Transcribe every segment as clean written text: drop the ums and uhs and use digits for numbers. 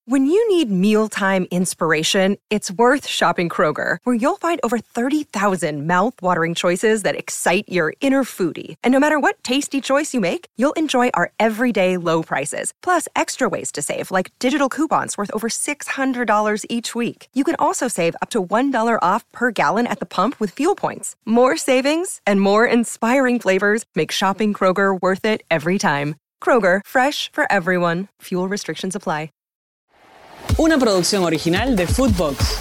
When you need mealtime inspiration, it's worth shopping Kroger, where you'll find over 30,000 mouth-watering choices that excite your inner foodie. And no matter what tasty choice you make, you'll enjoy our everyday low prices, plus extra ways to save, like digital coupons worth over $600 each week. You can also save up to $1 off per gallon at the pump with fuel points. More savings and more inspiring flavors make shopping Kroger worth it every time. Kroger, fresh for everyone. Fuel restrictions apply. Una producción original de Footbox.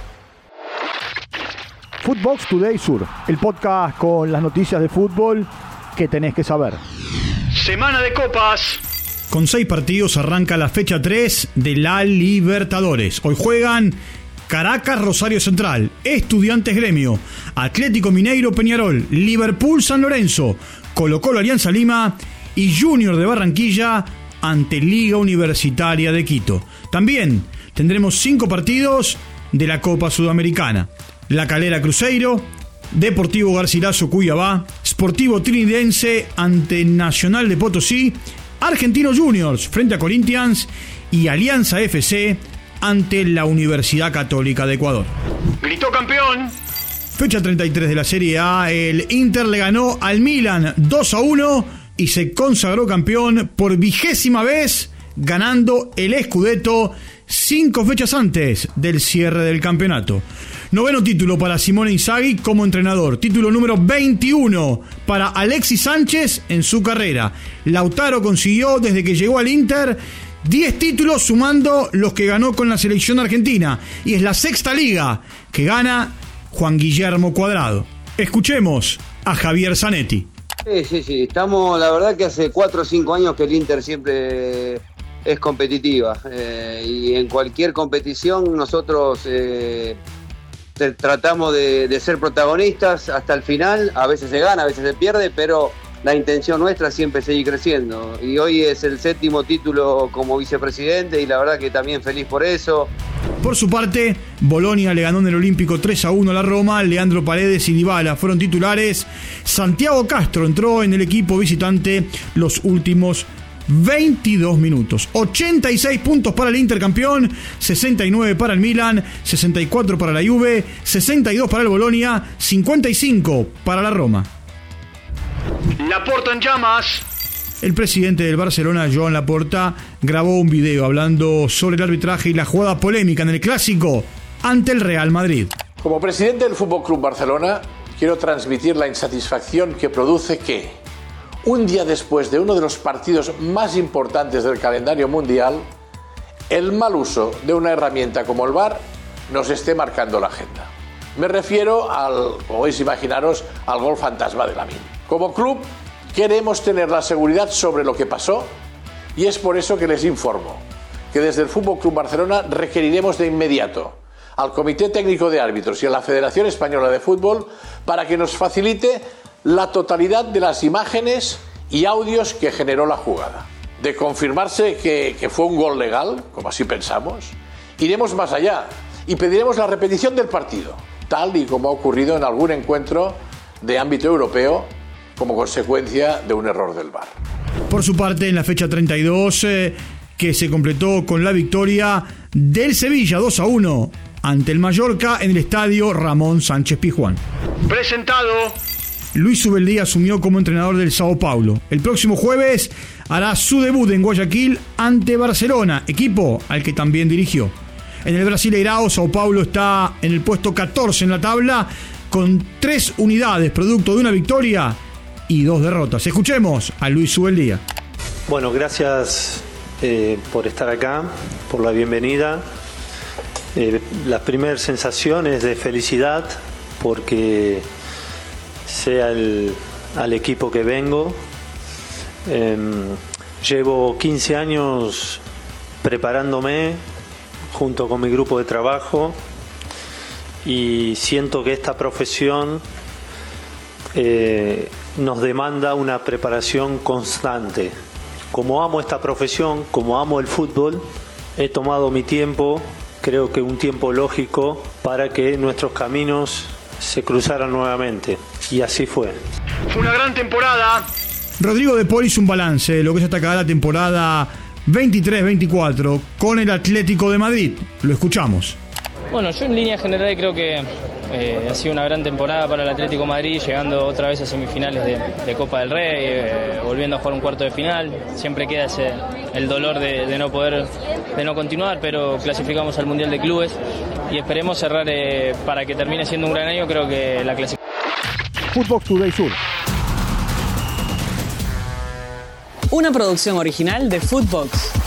Footbox Today Sur, el podcast con las noticias de fútbol que tenés que saber. Semana de copas. Con 6 partidos arranca la fecha 3 de la Libertadores. Hoy juegan Caracas, Rosario Central, Estudiantes Gremio, Atlético Mineiro, Peñarol, Liverpool, San Lorenzo, Colo-Colo, Alianza Lima y Junior de Barranquilla ante Liga Universitaria de Quito. También tendremos 5 partidos de la Copa Sudamericana. La Calera Cruzeiro, Deportivo Garcilaso Cuiabá, Sportivo Trinidense ante Nacional de Potosí, Argentinos Juniors frente a Corinthians y Alianza FC ante la Universidad Católica de Ecuador. Gritó campeón. Fecha 33 de la Serie A, el Inter le ganó al Milan 2-1 y se consagró campeón por 20ª vez, ganando el Scudetto 5 fechas antes del cierre del campeonato. 9º título para Simone Inzaghi como entrenador. Título número 21 para Alexis Sánchez en su carrera. Lautaro consiguió desde que llegó al Inter 10 títulos sumando los que ganó con la selección argentina. Y es la 6ª liga que gana Juan Guillermo Cuadrado. Escuchemos a Javier Zanetti. Sí. Estamos, la verdad que hace 4 o 5 años que el Inter siempre es competitiva. Y en cualquier competición nosotros tratamos de ser protagonistas hasta el final. A veces se gana, a veces se pierde, pero la intención nuestra es siempre seguir creciendo. Y hoy es el 7º título como vicepresidente y la verdad que también feliz por eso. Por su parte, Bolonia le ganó en el Olímpico 3-1 a la Roma. Leandro Paredes y Dybala fueron titulares. Santiago Castro entró en el equipo visitante los últimos 22 minutos. 86 puntos para el Inter campeón, 69 para el Milan, 64 para la Juve, 62 para el Bolonia, 55 para la Roma. Laporta en llamas. El presidente del Barcelona, Joan Laporta, grabó un video hablando sobre el arbitraje y la jugada polémica en el Clásico ante el Real Madrid. Como presidente del FC Barcelona, quiero transmitir la insatisfacción que produce que, un día después de uno de los partidos más importantes del calendario mundial, el mal uso de una herramienta como el VAR nos esté marcando la agenda. Me refiero como podéis imaginaros, al gol fantasma de Lamine. Como club, queremos tener la seguridad sobre lo que pasó y es por eso que les informo que desde el FC Barcelona requeriremos de inmediato al Comité Técnico de Árbitros y a la Federación Española de Fútbol para que nos facilite la totalidad de las imágenes y audios que generó la jugada. De confirmarse que fue un gol legal, como así pensamos, iremos más allá y pediremos la repetición del partido, tal y como ha ocurrido en algún encuentro de ámbito europeo como consecuencia de un error del VAR. Por su parte, en la fecha 32, que se completó con la victoria del Sevilla 2-1 ante el Mallorca en el estadio Ramón Sánchez Pizjuán. Presentado. Luis Zubeldía asumió como entrenador del Sao Paulo. El próximo jueves hará su debut en Guayaquil ante Barcelona, equipo al que también dirigió. En el Brasileirao, Sao Paulo está en el puesto 14 en la tabla con 3 unidades, producto de una victoria y 2 derrotas. Escuchemos a Luis Zubeldía. Bueno, gracias por estar acá, por la bienvenida. Las primeras sensaciones de felicidad porque sea al equipo que vengo. Llevo 15 años preparándome junto con mi grupo de trabajo y siento que esta profesión nos demanda una preparación constante. Como amo esta profesión, como amo el fútbol, he tomado mi tiempo, creo que un tiempo lógico, para que nuestros caminos se cruzaran nuevamente. Y así fue. Fue una gran temporada. Rodrigo de Paul hizo un balance de lo que es hasta acá la temporada 23-24 con el Atlético de Madrid. Lo escuchamos. Bueno, yo en línea general creo que ha sido una gran temporada para el Atlético de Madrid, llegando otra vez a semifinales de Copa del Rey, volviendo a jugar un cuarto de final. Siempre queda el dolor de no continuar, pero clasificamos al Mundial de Clubes y esperemos cerrar para que termine siendo un gran año. Creo que la clasificación. Footbox Today Sur. Una producción original de Footbox.